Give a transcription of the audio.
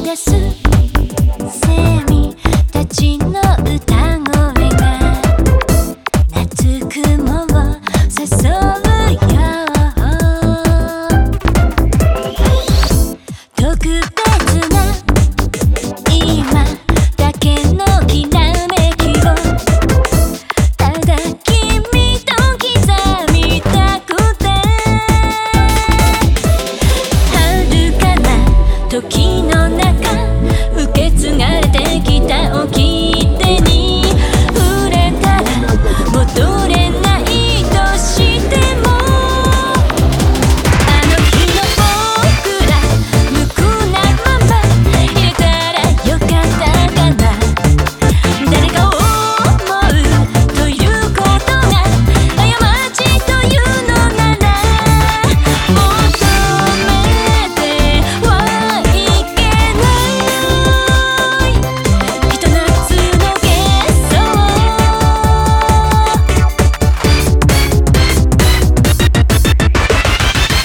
出すセミたちの歌声が夏雲を誘うよ。特別な今だけのきらめきをただ君と刻みたくて、遥かな時の中受け継がれてきた大きい